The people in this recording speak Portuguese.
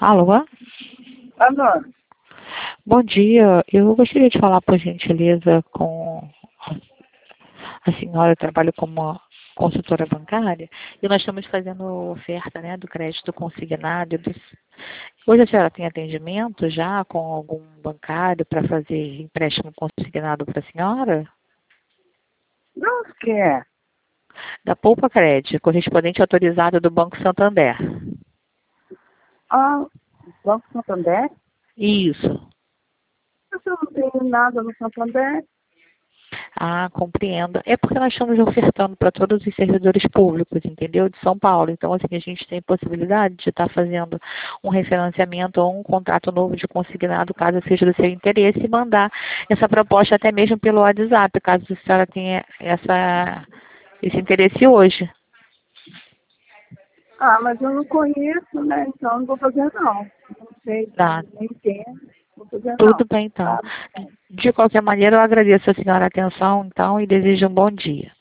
Alô? Alô? Bom dia. Eu gostaria de falar, por gentileza, com a senhora. Eu trabalho como consultora bancária e nós estamos fazendo oferta, né, do crédito consignado. Hoje a senhora tem atendimento já com algum bancário para fazer empréstimo consignado para a senhora? Não quer. Da Poupa Crédito, correspondente autorizado do Banco Santander. Ah, Banco Santander? Isso. Mas eu não tenho nada no Santander. Ah, compreendo. É porque nós estamos ofertando para todos os servidores públicos, entendeu? De São Paulo. Então, assim, a gente tem possibilidade de estar fazendo um referenciamento ou um contrato novo de consignado, caso seja do seu interesse, e mandar essa proposta até mesmo pelo WhatsApp, caso a senhora tenha esse interesse hoje. Ah, mas eu não conheço, né? Então não vou fazer não. Não sei, Tá, não entendo. Não vou fazer tudo não. bem então. Tá? De qualquer maneira, eu agradeço a senhora a atenção, então, e desejo um bom dia.